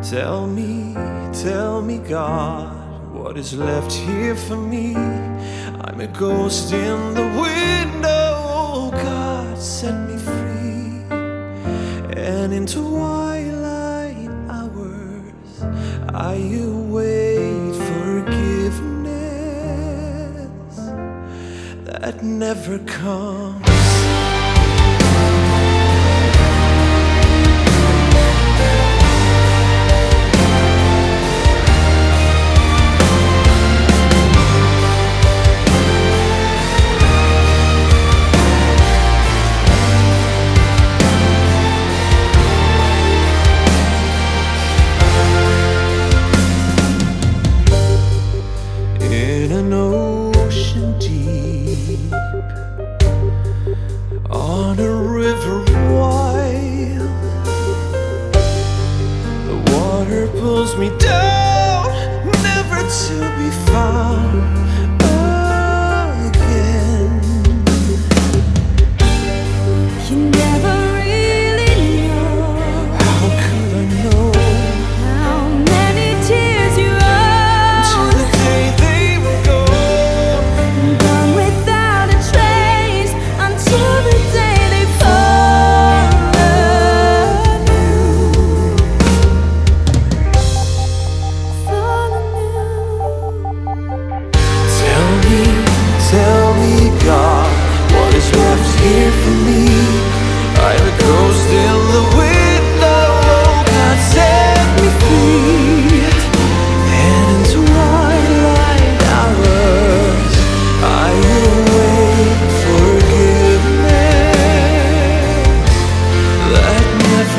Tell me, God, what is left here for me? I'm a ghost in the window. Oh, God, set me free. And in twilight hours, I await forgiveness that never comes. In an ocean deep, on a river wild, the water pulls me down, never to be found again. You never really know. How could I know How many tears you till the day they were gone? gone without a trace until the day they follow you. Tell me, God, what is left here for me? I'm a ghost in the window. Oh, God, set me free. And in twilight hours, I await forgiveness that never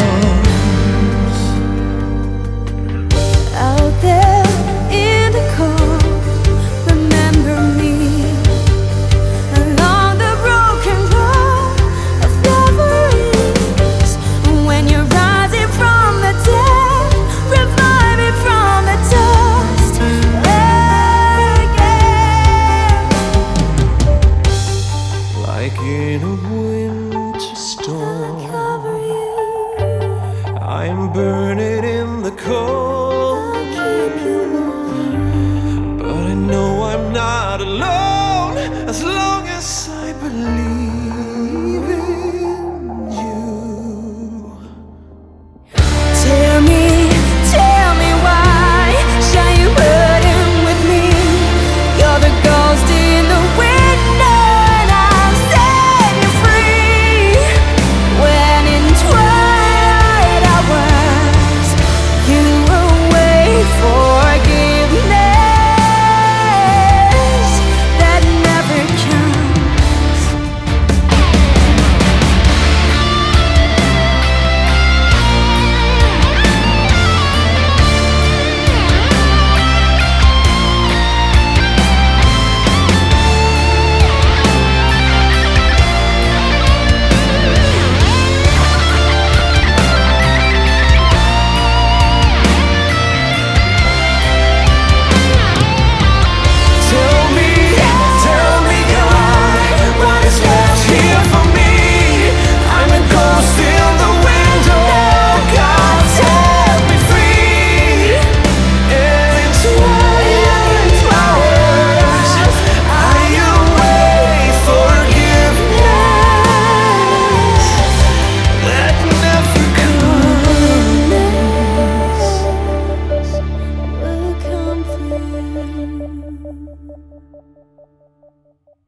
comes. Out there in the cold, remember me along the broken road of memories. When you're rising from the dead, reviving from the dust again. Like in a winter storm, Cover you, I'm burning in the cold. keep you warm. But I know I'm not alone as long as I believe in you. Tell me why shall you burden with me? You're the ghost in the window and I'll set you free. When in twilight hours you await forgiveness that never comes. Tell me, God, what is left here for me? I'm a ghost in the window. God, set me free. And in twilight hours, I await forgiveness that never comes. Will come through.